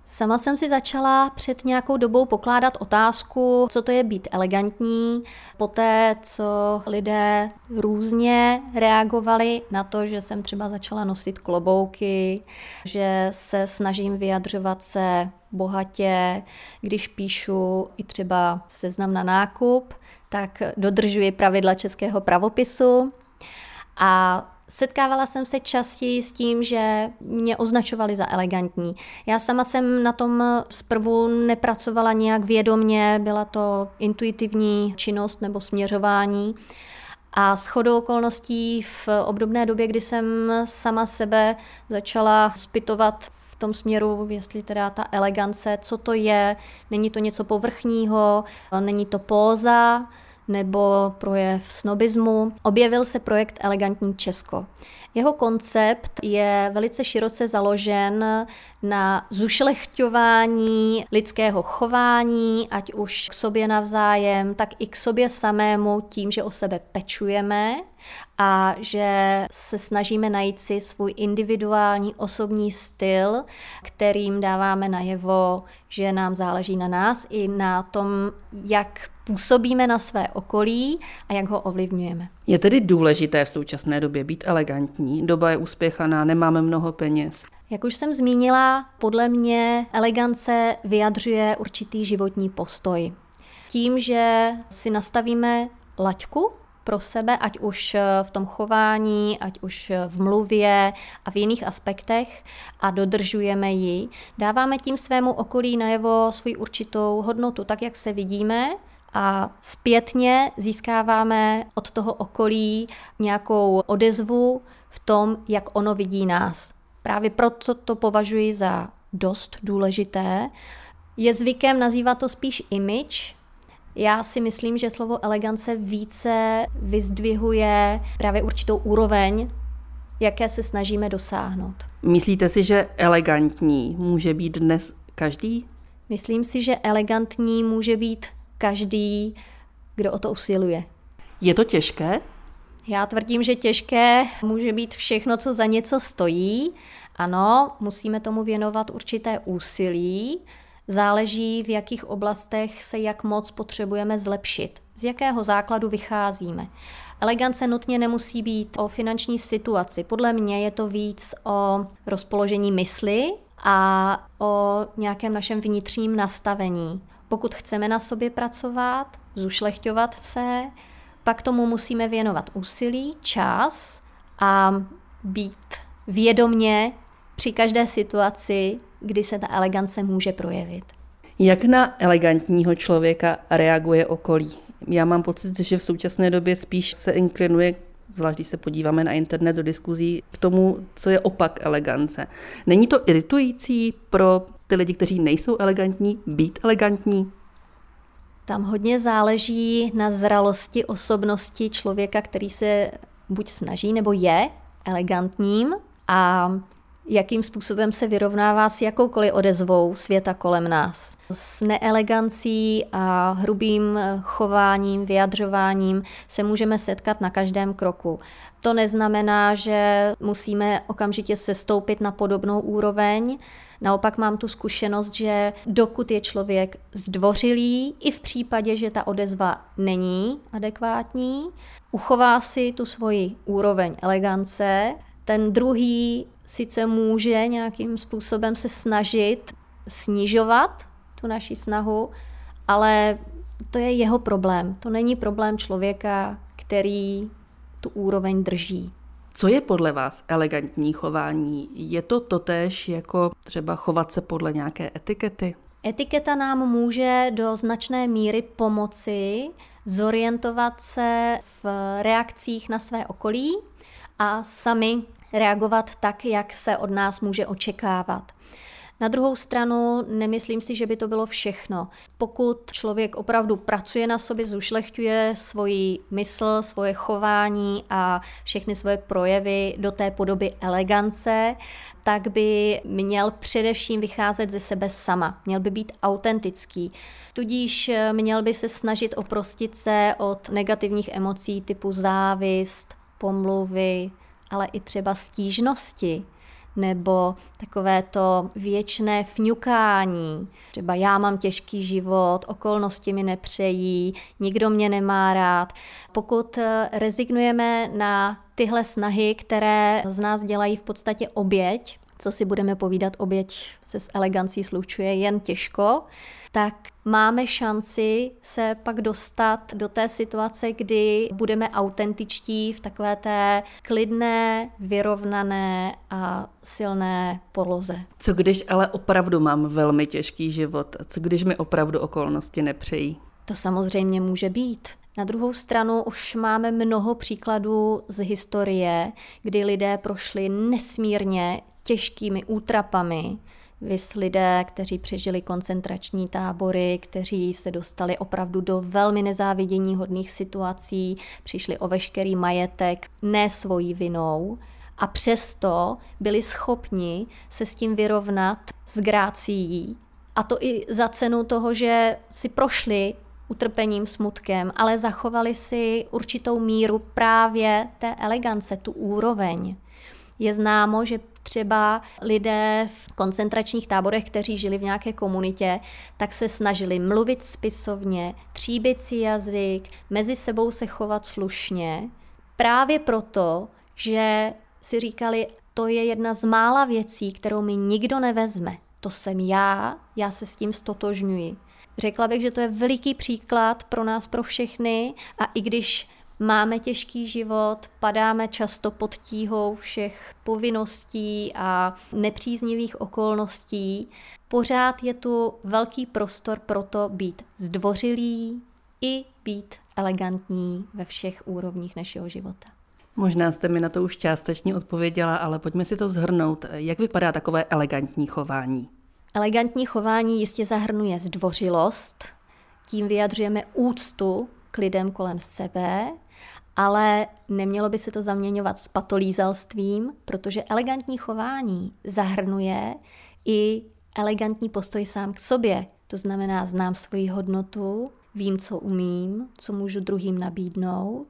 Sama jsem si začala před nějakou dobou pokládat otázku, co to je být elegantní, poté co lidé různě reagovali na to, že jsem třeba začala nosit klobouky, že se snažím vyjadřovat se bohatě, když píšu i třeba seznam na nákup, tak dodržuji pravidla českého pravopisu a setkávala jsem se častěji s tím, že mě označovali za elegantní. Já sama jsem na tom zprvu nepracovala nějak vědomně, byla to intuitivní činnost nebo směřování. A shodou okolností v obdobné době, kdy jsem sama sebe začala zpytovat v tom směru, jestli teda ta elegance, co to je, není to něco povrchního, není to póza, nebo projev snobismu, objevil se projekt Elegantní Česko. Jeho koncept je velice široce založen na zušlechťování lidského chování, ať už k sobě navzájem, tak i k sobě samému tím, že o sebe pečujeme a že se snažíme najít si svůj individuální osobní styl, kterým dáváme najevo, že nám záleží na nás i na tom, jak působíme na své okolí a jak ho ovlivňujeme. Je tedy důležité v současné době být elegantní? Doba je uspěchaná, nemáme mnoho peněz. Jak už jsem zmínila, podle mě elegance vyjadřuje určitý životní postoj. Tím, že si nastavíme laťku pro sebe, ať už v tom chování, ať už v mluvě a v jiných aspektech a dodržujeme ji, dáváme tím svému okolí najevo svou určitou hodnotu, tak jak se vidíme, a zpětně získáváme od toho okolí nějakou odezvu v tom, jak ono vidí nás. Právě proto to považuji za dost důležité. Je zvykem nazývat to spíš image. Já si myslím, že slovo elegance více vyzdvihuje právě určitou úroveň, jaké se snažíme dosáhnout. Myslíte si, že elegantní může být dnes každý? Myslím si, že elegantní může být každý, kdo o to usiluje. Je to těžké? Já tvrdím, že těžké může být všechno, co za něco stojí. Ano, musíme tomu věnovat určité úsilí. Záleží, v jakých oblastech se jak moc potřebujeme zlepšit. Z jakého základu vycházíme. Elegance nutně nemusí být o finanční situaci. Podle mě je to víc o rozpoložení mysli a o nějakém našem vnitřním nastavení. Pokud chceme na sobě pracovat, zušlechťovat se, pak tomu musíme věnovat úsilí, čas a být vědomně při každé situaci, kdy se ta elegance může projevit. Jak na elegantního člověka reaguje okolí? Já mám pocit, že v současné době spíš se inklinuje, zvlášť když se podíváme na internet do diskuzí, k tomu, co je opak elegance. Není to iritující pro ty lidi, kteří nejsou elegantní, být elegantní? Tam hodně záleží na zralosti osobnosti člověka, který se buď snaží, nebo je elegantním a jakým způsobem se vyrovnává s jakoukoliv odezvou světa kolem nás. S neelegancí a hrubým chováním, vyjadřováním se můžeme setkat na každém kroku. To neznamená, že musíme okamžitě sestoupit na podobnou úroveň. Naopak mám tu zkušenost, že dokud je člověk zdvořilý, i v případě, že ta odezva není adekvátní, uchová si tu svoji úroveň elegance, ten druhý sice může nějakým způsobem se snažit snižovat tu naši snahu, ale to je jeho problém. To není problém člověka, který tu úroveň drží. Co je podle vás elegantní chování? Je to totéž jako třeba chovat se podle nějaké etikety? Etiketa nám může do značné míry pomoci zorientovat se v reakcích na své okolí a sami reagovat tak, jak se od nás může očekávat. Na druhou stranu nemyslím si, že by to bylo všechno. Pokud člověk opravdu pracuje na sobě, zušlechťuje svoji mysl, svoje chování a všechny svoje projevy do té podoby elegance, tak by měl především vycházet ze sebe sama. Měl by být autentický. Tudíž měl by se snažit oprostit se od negativních emocí typu závist, pomluvy, ale i třeba stížnosti nebo takové to věčné fňukání. Třeba já mám těžký život, okolnosti mi nepřejí, nikdo mě nemá rád. Pokud rezignujeme na tyhle snahy, které z nás dělají v podstatě oběť, co si budeme povídat, oběť se s elegancí slučuje jen těžko, tak máme šanci se pak dostat do té situace, kdy budeme autentičtí v takové té klidné, vyrovnané a silné poloze. Co když ale opravdu mám velmi těžký život? Co když mi opravdu okolnosti nepřejí? To samozřejmě může být. Na druhou stranu už máme mnoho příkladů z historie, kdy lidé prošli nesmírně těžkými útrapami, viz lidé, kteří přežili koncentrační tábory, kteří se dostali opravdu do velmi nezáviděníhodných situací, přišli o veškerý majetek, ne svojí vinou, a přesto byli schopni se s tím vyrovnat s grácií. A to i za cenu toho, že si prošli utrpením, smutkem, ale zachovali si určitou míru právě té elegance, tu úroveň. Je známo, že třeba lidé v koncentračních táborech, kteří žili v nějaké komunitě, tak se snažili mluvit spisovně, tříbit si jazyk, mezi sebou se chovat slušně, právě proto, že si říkali, to je jedna z mála věcí, kterou mi nikdo nevezme. To jsem já se s tím stotožňuji. Řekla bych, že to je veliký příklad pro nás, pro všechny, a i když máme těžký život, padáme často pod tíhou všech povinností a nepříznivých okolností, pořád je tu velký prostor pro to být zdvořilý i být elegantní ve všech úrovních našeho života. Možná jste mi na to už částečně odpověděla, ale pojďme si to shrnout. Jak vypadá takové elegantní chování? Elegantní chování jistě zahrnuje zdvořilost, tím vyjadřujeme úctu k lidem kolem sebe, ale nemělo by se to zaměňovat s patolízalstvím, protože elegantní chování zahrnuje i elegantní postoj sám k sobě. To znamená, znám svoji hodnotu, vím, co umím, co můžu druhým nabídnout,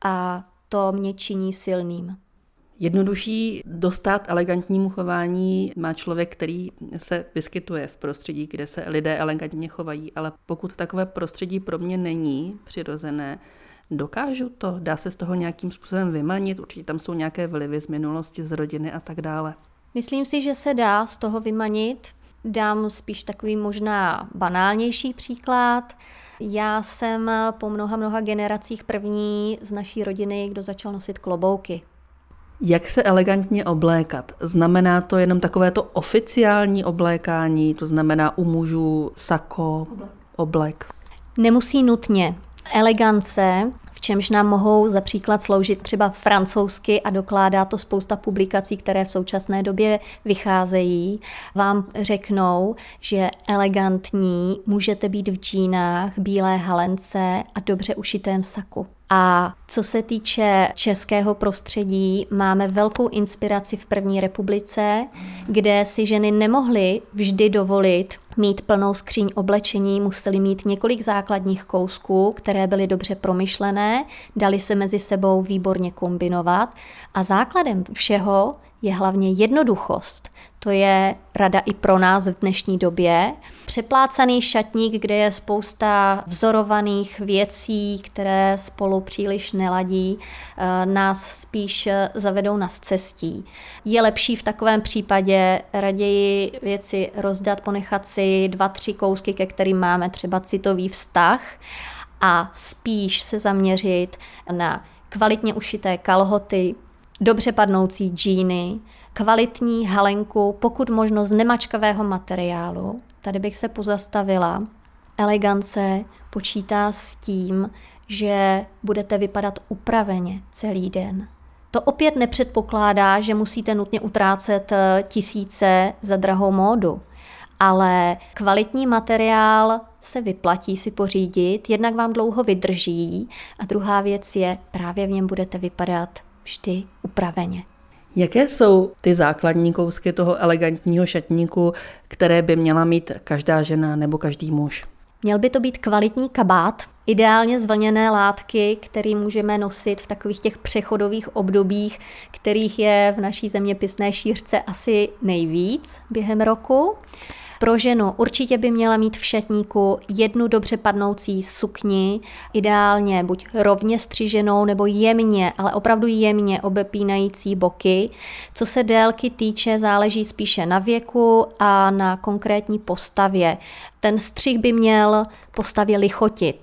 a to mě činí silným. Jednodušší dostat elegantnímu chování má člověk, který se vyskytuje v prostředí, kde se lidé elegantně chovají, ale pokud takové prostředí pro mě není přirozené, dokážu to? Dá se z toho nějakým způsobem vymanit? Určitě tam jsou nějaké vlivy z minulosti, z rodiny a tak dále. Myslím si, že se dá z toho vymanit. Dám spíš takový možná banálnější příklad. Já jsem po mnoha generacích první z naší rodiny, kdo začal nosit klobouky. Jak se elegantně oblékat? Znamená to jenom takovéto oficiální oblékání, to znamená u mužů sako, oblek? Nemusí nutně. Elegance, v čemž nám mohou za příklad sloužit třeba francouzsky, a dokládá to spousta publikací, které v současné době vycházejí, vám řeknou, že elegantní můžete být v džínách, bílé halence a dobře ušitém saku. A co se týče českého prostředí, máme velkou inspiraci v první republice, kde si ženy nemohly vždy dovolit mít plnou skříň oblečení, museli mít několik základních kousků, které byly dobře promyšlené, dali se mezi sebou výborně kombinovat, a základem všeho je hlavně jednoduchost. To je rada i pro nás v dnešní době. Přeplácaný šatník, kde je spousta vzorovaných věcí, které spolu příliš neladí, nás spíš zavedou na scestí. Je lepší v takovém případě raději věci rozdat, ponechat si 2-3 kousky, ke kterým máme třeba citový vztah, a spíš se zaměřit na kvalitně ušité kalhoty, dobře padnoucí džíny, kvalitní halenku, pokud možno z nemačkavého materiálu. Tady bych se pozastavila. Elegance počítá s tím, že budete vypadat upraveně celý den. To opět nepředpokládá, že musíte nutně utrácet tisíce za drahou módu, ale kvalitní materiál se vyplatí si pořídit, jednak vám dlouho vydrží, a druhá věc je, právě v něm budete vypadat vždy upraveně. Jaké jsou ty základní kousky toho elegantního šatníku, které by měla mít každá žena nebo každý muž? Měl by to být kvalitní kabát. Ideálně zvlněné látky, které můžeme nosit v takových těch přechodových obdobích, kterých je v naší zeměpisné šířce asi nejvíc během roku. Pro ženu určitě by měla mít v šatníku jednu dobře padnoucí sukni, ideálně buď rovně střiženou nebo jemně, ale opravdu jemně obepínající boky. Co se délky týče, záleží spíše na věku a na konkrétní postavě. Ten střih by měl postavě lichotit.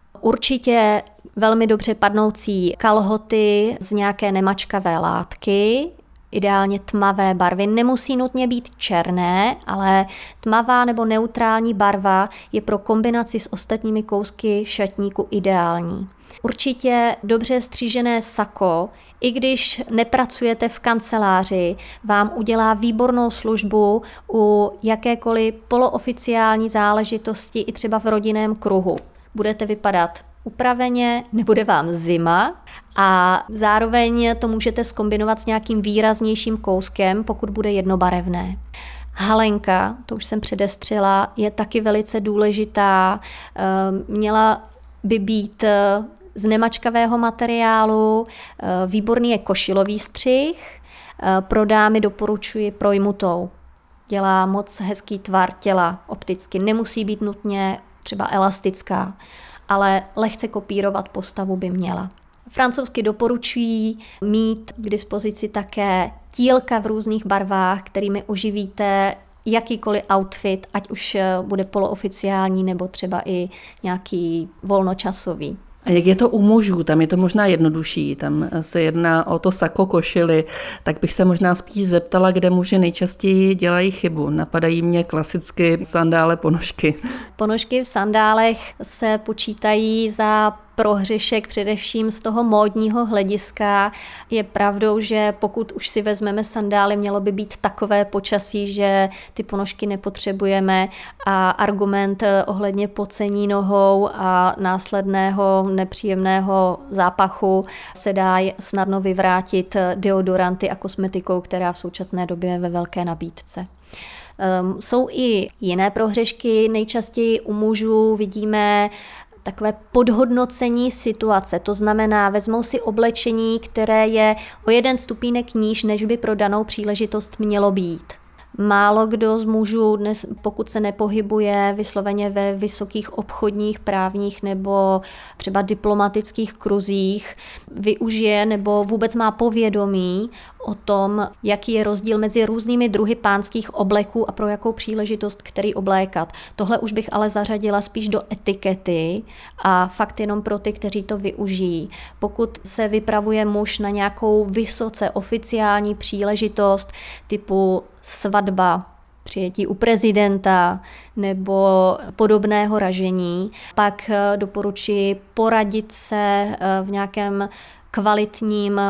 Určitě velmi dobře padnoucí kalhoty z nějaké nemačkavé látky, ideálně tmavé barvy. Nemusí nutně být černé, ale tmavá nebo neutrální barva je pro kombinaci s ostatními kousky šatníku ideální. Určitě dobře střížené sako, i když nepracujete v kanceláři, vám udělá výbornou službu u jakékoliv polooficiální záležitosti i třeba v rodinném kruhu. Budete vypadat upraveně, nebude vám zima a zároveň to můžete zkombinovat s nějakým výraznějším kouskem, pokud bude jednobarevné. Halenka, to už jsem předestřela, je taky velice důležitá. Měla by být z nemačkavého materiálu, výborný je košilový střih, pro dámy doporučuji projmutou. Dělá moc hezký tvar těla opticky, nemusí být nutně třeba elastická, ale lehce kopírovat postavu by měla. Francouzsky doporučují mít k dispozici také tílka v různých barvách, kterými oživíte jakýkoliv outfit, ať už bude polooficiální nebo třeba i nějaký volnočasový. A jak je to u mužů? Tam je to možná jednodušší, tam se jedná o to sako košily, tak bych se možná spíš zeptala, kde muži nejčastěji dělají chybu. Napadají mě klasicky sandále, ponožky. Ponožky v sandálech se počítají za prohřešek především z toho módního hlediska. Je pravdou, že pokud už si vezmeme sandály, mělo by být takové počasí, že ty ponožky nepotřebujeme a argument ohledně pocení nohou a následného nepříjemného zápachu se dá snadno vyvrátit deodoranty a kosmetikou, která v současné době je ve velké nabídce. Jsou i jiné prohřešky, nejčastěji u mužů vidíme takové podhodnocení situace, to znamená, vezmou si oblečení, které je o 1 stupínek níž, než by pro danou příležitost mělo být. Málo kdo z mužů dnes, pokud se nepohybuje vysloveně ve vysokých obchodních, právních nebo třeba diplomatických kruzích, využije nebo vůbec má povědomí o tom, jaký je rozdíl mezi různými druhy pánských obleků a pro jakou příležitost který oblékat. Tohle už bych ale zařadila spíš do etikety a fakt jenom pro ty, kteří to využijí. Pokud se vypravuje muž na nějakou vysoce oficiální příležitost typu svatba, přijetí u prezidenta nebo podobného ražení, pak doporučuji poradit se v nějakém kvalitním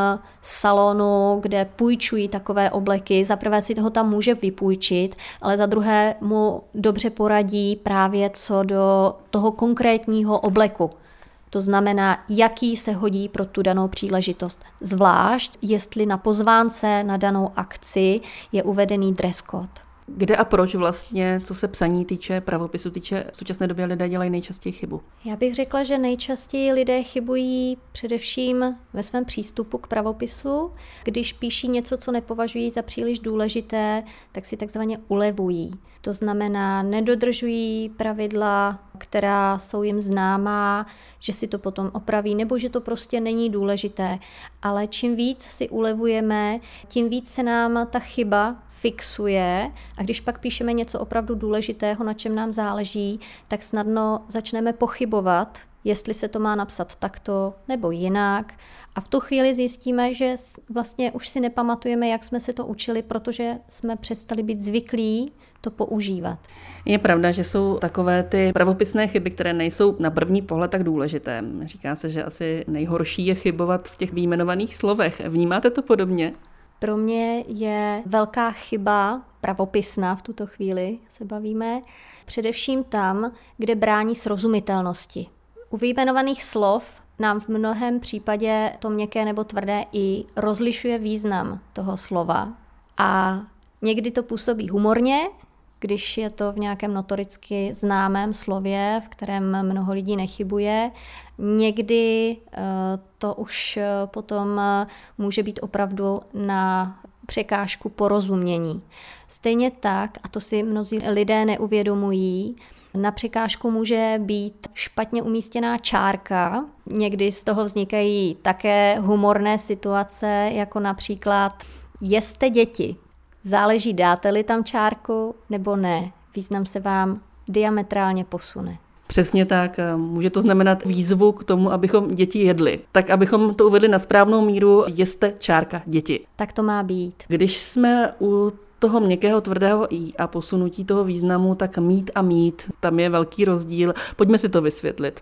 salonu, kde půjčují takové obleky. Za prvé si toho tam může vypůjčit, ale za druhé mu dobře poradí právě co do toho konkrétního obleku. To znamená, jaký se hodí pro tu danou příležitost. Zvlášť, jestli na pozvánce na danou akci je uvedený dress code. Kde a proč vlastně, co se psaní týče, pravopisu týče, v současné době lidé dělají nejčastěji chybu? Já bych řekla, že nejčastěji lidé chybují především ve svém přístupu k pravopisu. Když píší něco, co nepovažují za příliš důležité, tak si takzvaně ulevují. To znamená, nedodržují pravidla, která jsou jim známá, že si to potom opraví, nebo že to prostě není důležité. Ale čím víc si ulevujeme, tím víc se nám ta chyba fixuje a když pak píšeme něco opravdu důležitého, na čem nám záleží, tak snadno začneme pochybovat, jestli se to má napsat takto nebo jinak. A v tu chvíli zjistíme, že vlastně už si nepamatujeme, jak jsme se to učili, protože jsme přestali být zvyklí to používat. Je pravda, že jsou takové ty pravopisné chyby, které nejsou na první pohled tak důležité. Říká se, že asi nejhorší je chybovat v těch vyjmenovaných slovech. Vnímáte to podobně? Pro mě je velká chyba pravopisná, v tuto chvíli se bavíme, především tam, kde brání srozumitelnosti. U vyjmenovaných slov nám v mnohém případě to měkké nebo tvrdé i rozlišuje význam toho slova a někdy to působí humorně, když je to v nějakém notoricky známém slově, v kterém mnoho lidí nechybuje. Někdy to už potom může být opravdu na překážku porozumění. Stejně tak, a to si mnozí lidé neuvědomují, na překážku může být špatně umístěná čárka. Někdy z toho vznikají také humorné situace, jako například jeste děti. Záleží, dáte-li tam čárku nebo ne. Význam se vám diametrálně posune. Přesně tak. Může to znamenat výzvu k tomu, abychom děti jedli. Tak abychom to uvedli na správnou míru, jeste čárka děti. Tak to má být. Když jsme u toho měkkého tvrdého i a posunutí toho významu, tak mít a mít, tam je velký rozdíl. Pojďme si to vysvětlit.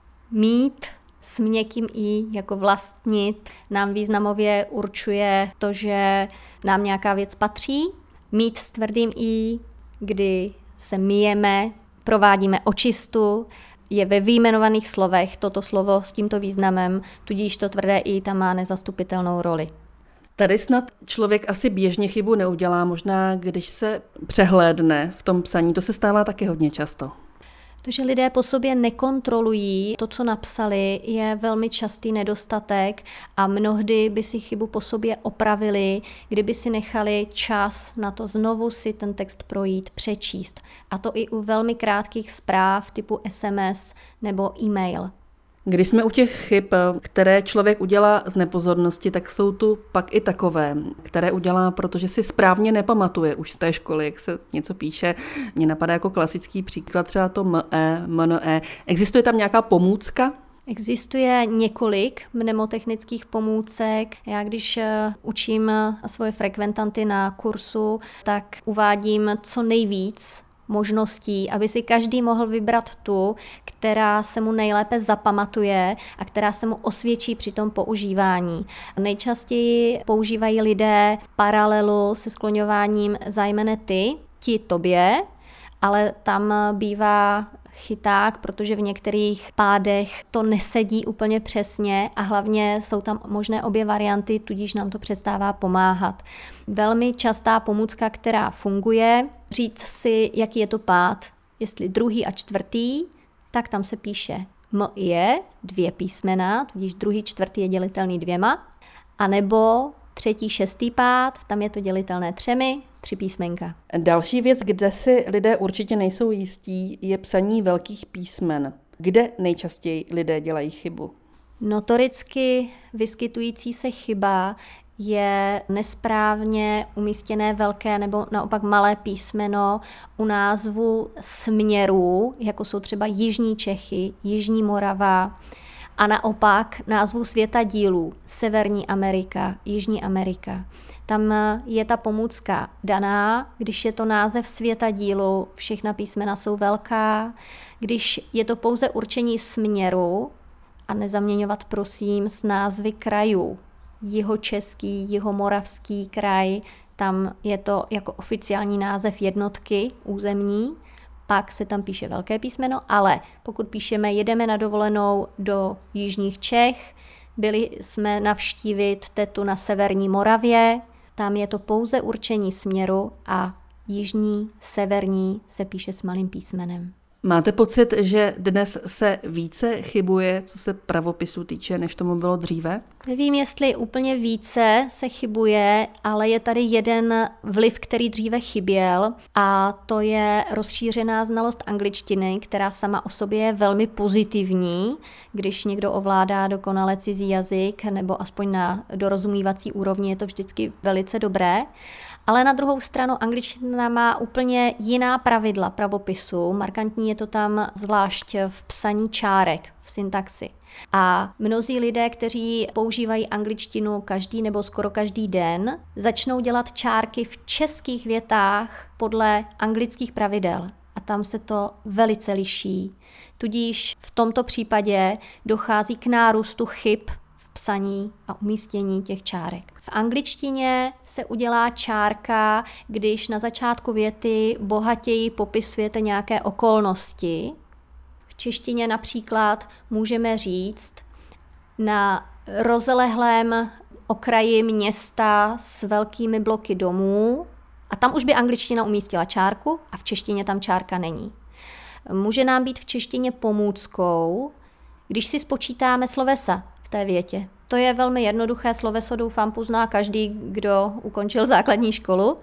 Mít s měkkým i jako vlastnit nám významově určuje to, že nám nějaká věc patří. Mít s tvrdým i, kdy se myjeme, provádíme očistu, je ve vyjmenovaných slovech toto slovo s tímto významem, tudíž to tvrdé i tam má nezastupitelnou roli. Tady snad člověk asi běžně chybu neudělá, možná když se přehlédne v tom psaní, to se stává taky hodně často. To, že lidé po sobě nekontrolují to, co napsali, je velmi častý nedostatek a mnohdy by si chybu po sobě opravili, kdyby si nechali čas na to znovu si ten text projít, přečíst. A to i u velmi krátkých zpráv typu SMS nebo e-mail. Když jsme u těch chyb, které člověk udělá z nepozornosti, tak jsou tu pak i takové, které udělá, protože si správně nepamatuje už z té školy, jak se něco píše. Mně napadá jako klasický příklad třeba to ME. Existuje tam nějaká pomůcka? Existuje několik mnemotechnických pomůcek. Já když učím svoje frekventanty na kursu, tak uvádím co nejvíc možností, aby si každý mohl vybrat tu, která se mu nejlépe zapamatuje a která se mu osvědčí při tom používání. Nejčastěji používají lidé paralelu se skloňováním zájmene ty, ti tobě, ale tam bývá chyták, protože v některých pádech to nesedí úplně přesně a hlavně jsou tam možné obě varianty, tudíž nám to přestává pomáhat. Velmi častá pomůcka, která funguje, říct si, jaký je to pád, jestli druhý a čtvrtý, tak tam se píše je 2 písmena, tudíž druhý, čtvrtý je dělitelný 2, anebo třetí, šestý pád, tam je to dělitelné 3 písmenka. Další věc, kde si lidé určitě nejsou jistí, je psaní velkých písmen. Kde nejčastěji lidé dělají chybu? Notoricky vyskytující se chyba je nesprávně umístěné velké nebo naopak malé písmeno u názvu směrů, jako jsou třeba Jižní Čechy, Jižní Morava, a naopak názvu světadílů Severní Amerika, Jižní Amerika. Tam je ta pomůcka daná, když je to název světadílu, všechna písmena jsou velká, když je to pouze určení směru, a nezaměňovat prosím s názvy krajů, Jihočeský, Jihomoravský kraj, tam je to jako oficiální název jednotky územní, pak se tam píše velké písmeno, ale pokud píšeme jedeme na dovolenou do Jižních Čech, byli jsme navštívit tetu na Severní Moravě, tam je to pouze určení směru a jižní, severní se píše s malým písmenem. Máte pocit, že dnes se více chybuje, co se pravopisu týče, než tomu bylo dříve? Nevím, jestli úplně více se chybuje, ale je tady jeden vliv, který dříve chyběl, a to je rozšířená znalost angličtiny, která sama o sobě je velmi pozitivní, když někdo ovládá dokonale cizí jazyk, nebo aspoň na dorozumívací úrovni je to vždycky velice dobré. Ale na druhou stranu angličtina má úplně jiná pravidla pravopisu. Markantní je to tam zvlášť v psaní čárek, v syntaxi. A mnozí lidé, kteří používají angličtinu každý nebo skoro každý den, začnou dělat čárky v českých větách podle anglických pravidel. A tam se to velice liší. Tudíž v tomto případě dochází k nárůstu chyb v psaní a umístění těch čárek. V angličtině se udělá čárka, když na začátku věty bohatěji popisujete nějaké okolnosti. V češtině například můžeme říct na rozlehlém okraji města s velkými bloky domů A tam už by angličtina umístila čárku a v češtině tam čárka není. Může nám být v češtině pomůckou, když si spočítáme slovesa v té větě. To je velmi jednoduché sloveso, doufám, pozná každý, kdo ukončil základní školu.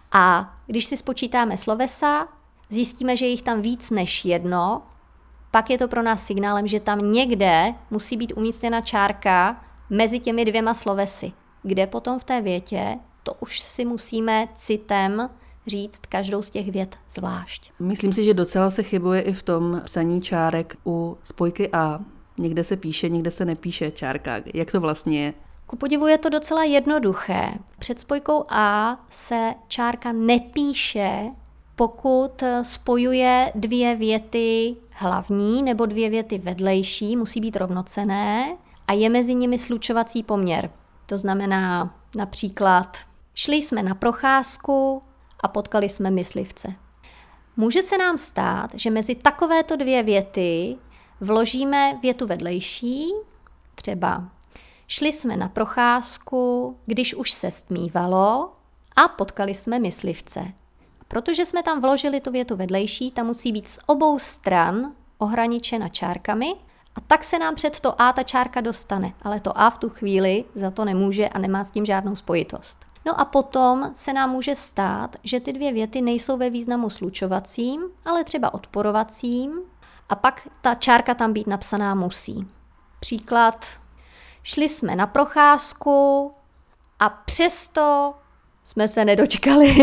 A když si spočítáme slovesa, zjistíme, že jich tam víc než jedno, pak je to pro nás signálem, že tam někde musí být umístěna čárka mezi těmi dvěma slovesy. Kde potom v té větě, to už si musíme citem říct každou z těch vět zvlášť. Myslím si, že docela se chybuje i v tom psaní čárek u spojky A. Někde se píše, někde se nepíše čárka. Jak to vlastně je? Ku podivu je to docela jednoduché. Před spojkou A se čárka nepíše, pokud spojuje dvě věty hlavní nebo dvě věty vedlejší, musí být rovnocenné a je mezi nimi slučovací poměr. To znamená například šli jsme na procházku a potkali jsme myslivce. Může se nám stát, že mezi takovéto dvě věty vložíme větu vedlejší, třeba šli jsme na procházku, když už se stmívalo a potkali jsme myslivce. Protože jsme tam vložili tu větu vedlejší, ta musí být z obou stran ohraničena čárkami a tak se nám před to A ta čárka dostane, ale to A v tu chvíli za to nemůže a nemá s tím žádnou spojitost. No a potom se nám může stát, že ty dvě věty nejsou ve významu slučovacím, ale třeba odporovacím a pak ta čárka tam být napsaná musí. Příklad, šli jsme na procházku a přesto jsme se nedočkali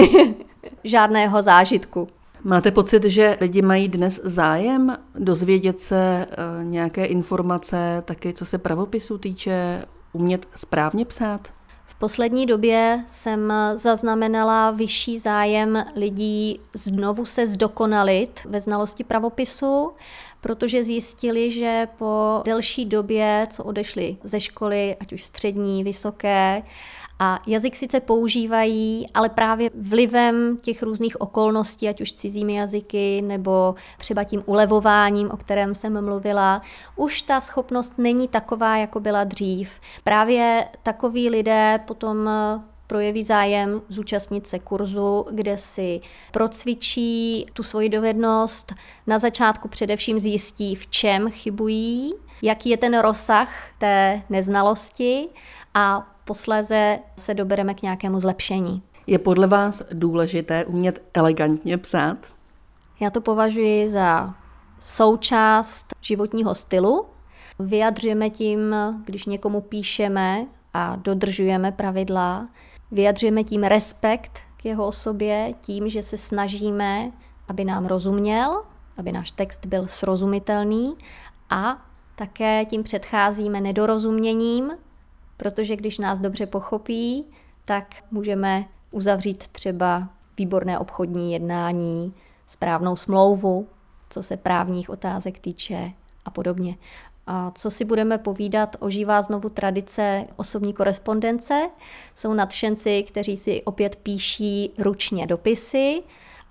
žádného zážitku. Máte pocit, že lidi mají dnes zájem dozvědět se nějaké informace, taky co se pravopisu týče, umět správně psát? V poslední době jsem zaznamenala vyšší zájem lidí znovu se zdokonalit ve znalosti pravopisu, protože zjistili, že po delší době, co odešli ze školy, ať už střední, vysoké, a jazyk sice používají, ale právě vlivem těch různých okolností, ať už cizími jazyky nebo třeba tím ulevováním, o kterém jsem mluvila, už ta schopnost není taková, jako byla dřív. Právě takoví lidé potom projeví zájem zúčastnit se kurzu, kde si procvičí tu svoji dovednost. Na začátku především zjistí, v čem chybují, jaký je ten rozsah té neznalosti a posléze se dobereme k nějakému zlepšení. Je podle vás důležité umět elegantně psát? Já to považuji za součást životního stylu. Vyjadřujeme tím, když někomu píšeme a dodržujeme pravidla, vyjadřujeme tím respekt k jeho osobě, tím, že se snažíme, aby nám rozuměl, aby náš text byl srozumitelný a také tím předcházíme nedorozuměním, protože když nás dobře pochopí, tak můžeme uzavřít třeba výborné obchodní jednání, správnou smlouvu, co se právních otázek týče a podobně. A co si budeme povídat, ožívá znovu tradice osobní korespondence. Jsou nadšenci, kteří si opět píší ručně dopisy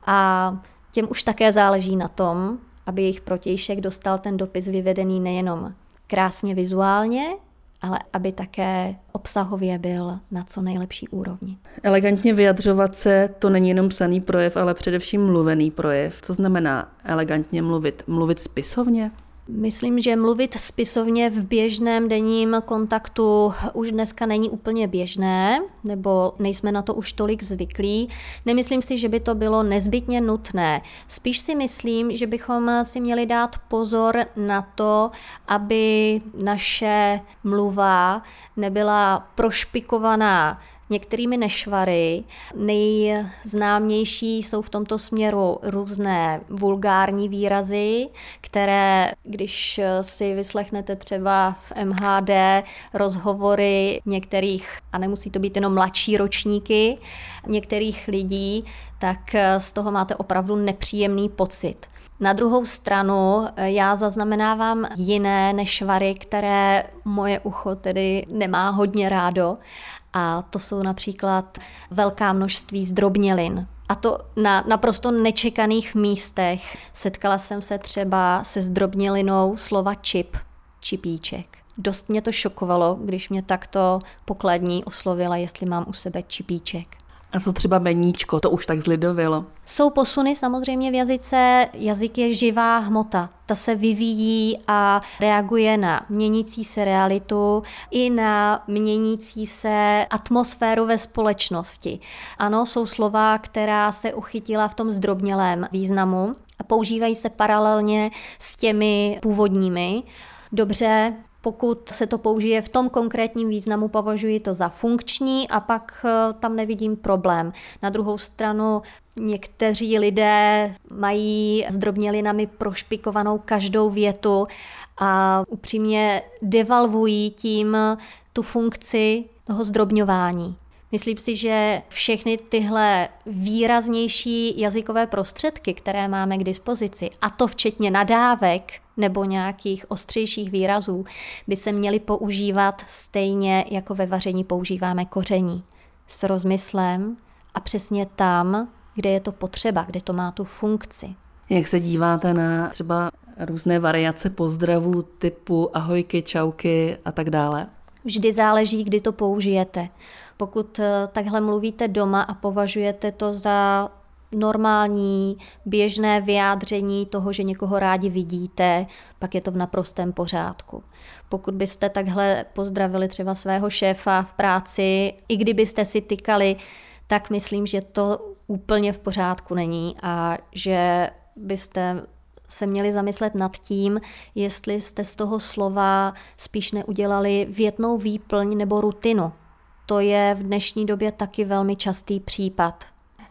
a těm už také záleží na tom, aby jejich protějšek dostal ten dopis vyvedený nejenom krásně vizuálně, ale aby také obsahově byl na co nejlepší úrovni. Elegantně vyjadřovat se, to není jenom psaný projev, ale především mluvený projev. Co znamená elegantně mluvit? Mluvit spisovně? Myslím, že mluvit spisovně v běžném denním kontaktu už dneska není úplně běžné, nebo nejsme na to už tolik zvyklí. Nemyslím si, že by to bylo nezbytně nutné. Spíš si myslím, že bychom si měli dát pozor na to, aby naše mluva nebyla prošpikovaná některými nešvary. Nejznámější jsou v tomto směru různé vulgární výrazy, které, když si vyslechnete třeba v MHD rozhovory některých, a nemusí to být jenom mladší ročníky, některých lidí, tak z toho máte opravdu nepříjemný pocit. Na druhou stranu já zaznamenávám jiné nešvary, které moje ucho tedy nemá hodně rádo. A to jsou například velká množství zdrobnělin. A to na naprosto nečekaných místech. Setkala jsem se třeba se zdrobnělinou slova čip, čipíček. Dost mě to šokovalo, když mě takto pokladní oslovila, jestli mám u sebe čipíček. A co třeba meníčko, to už tak zlidovilo? Jsou posuny samozřejmě v jazyce. Jazyk je živá hmota. Ta se vyvíjí a reaguje na měnící se realitu i na měnící se atmosféru ve společnosti. Ano, jsou slova, která se uchytila v tom zdrobnělém významu a používají se paralelně s těmi původními. Dobře, pokud se to použije v tom konkrétním významu, považuji to za funkční a pak tam nevidím problém. Na druhou stranu někteří lidé mají zdrobnělinami prošpikovanou každou větu a upřímně devalvují tím tu funkci toho zdrobňování. Myslím si, že všechny tyhle výraznější jazykové prostředky, které máme k dispozici, a to včetně nadávek nebo nějakých ostřejších výrazů, by se měly používat stejně, jako ve vaření používáme koření. S rozmyslem a přesně tam, kde je to potřeba, kde to má tu funkci. Jak se díváte na třeba různé variace pozdravů typu ahojky, čauky a tak dále? Vždy záleží, kdy to použijete. Pokud takhle mluvíte doma a považujete to za normální, běžné vyjádření toho, že někoho rádi vidíte, pak je to v naprostém pořádku. Pokud byste takhle pozdravili třeba svého šéfa v práci, i kdybyste si tykali, tak myslím, že to úplně v pořádku není a že byste se měli zamyslet nad tím, jestli jste z toho slova spíš neudělali větnou výplň nebo rutinu. To je v dnešní době taky velmi častý případ.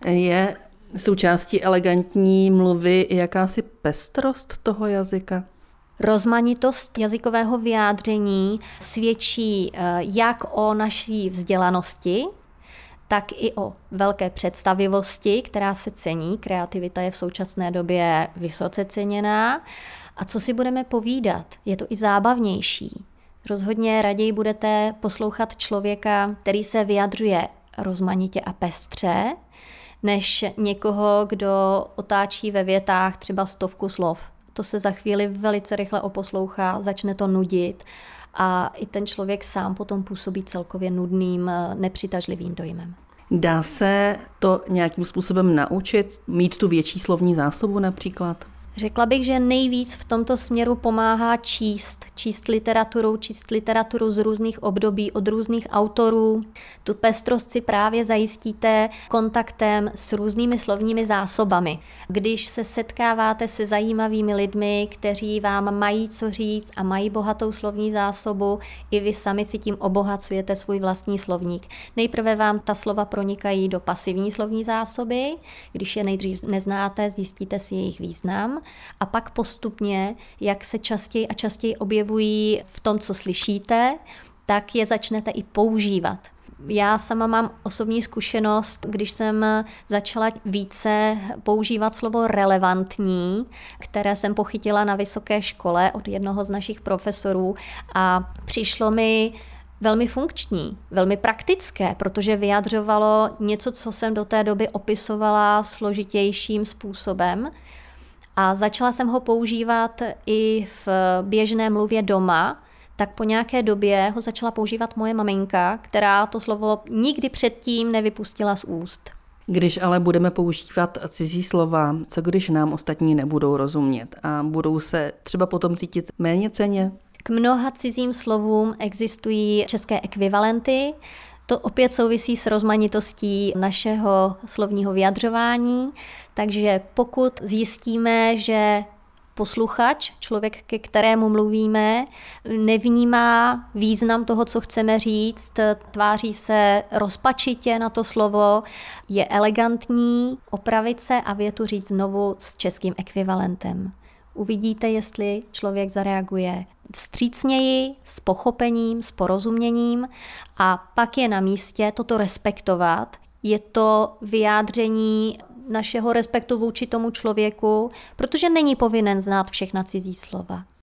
Je součástí elegantní mluvy i jakási pestrost toho jazyka? Rozmanitost jazykového vyjádření svědčí jak o naší vzdělanosti, tak i o velké představivosti, která se cení. Kreativita je v současné době vysoce ceněná. A co si budeme povídat? Je to i zábavnější. Rozhodně raději budete poslouchat člověka, který se vyjadřuje rozmanitě a pestře, než někoho, kdo otáčí ve větách třeba 100 slov. To se za chvíli velice rychle oposlouchá, začne to nudit a i ten člověk sám potom působí celkově nudným, nepřitažlivým dojmem. Dá se to nějakým způsobem naučit? Mít tu větší slovní zásobu například? Řekla bych, že nejvíc v tomto směru pomáhá číst literaturu z různých období, od různých autorů. Tu pestrost si právě zajistíte kontaktem s různými slovními zásobami. Když se setkáváte se zajímavými lidmi, kteří vám mají co říct a mají bohatou slovní zásobu, i vy sami si tím obohacujete svůj vlastní slovník. Nejprve vám ta slova pronikají do pasivní slovní zásoby, když je nejdřív neznáte, zjistíte si jejich význam. A pak postupně, jak se častěji a častěji objevují v tom, co slyšíte, tak je začnete i používat. Já sama mám osobní zkušenost, když jsem začala více používat slovo relevantní, které jsem pochytila na vysoké škole od jednoho z našich profesorů a přišlo mi velmi funkční, velmi praktické, protože vyjadřovalo něco, co jsem do té doby opisovala složitějším způsobem. A začala jsem ho používat i v běžné mluvě doma, tak po nějaké době ho začala používat moje maminka, která to slovo nikdy předtím nevypustila z úst. Když ale budeme používat cizí slova, co když nám ostatní nebudou rozumět a budou se třeba potom cítit méněcenně? K mnoha cizím slovům existují české ekvivalenty. To opět souvisí s rozmanitostí našeho slovního vyjadřování, takže pokud zjistíme, že posluchač, člověk, ke kterému mluvíme, nevnímá význam toho, co chceme říct, tváří se rozpačitě na to slovo, je elegantní, opravit se a větu říct znovu s českým ekvivalentem. Uvidíte, jestli člověk zareaguje vstřícněji, s pochopením, s porozuměním a pak je na místě toto respektovat. Je to vyjádření našeho respektu vůči tomu člověku, protože není povinen znát všechna cizí slova.